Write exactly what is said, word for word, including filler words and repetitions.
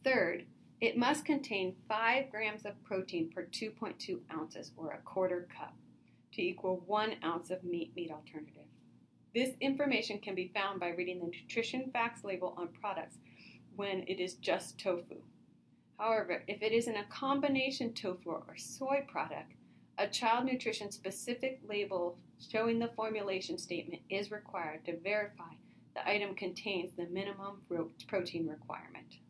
Third, it must contain five grams of protein per two point two ounces, or a quarter cup, to equal one ounce of meat meat alternative. This information can be found by reading the nutrition facts label on products when it is just tofu. However, if it is in a combination tofu or soy product, a child nutrition specific label showing the formulation statement is required to verify the item contains the minimum protein requirement.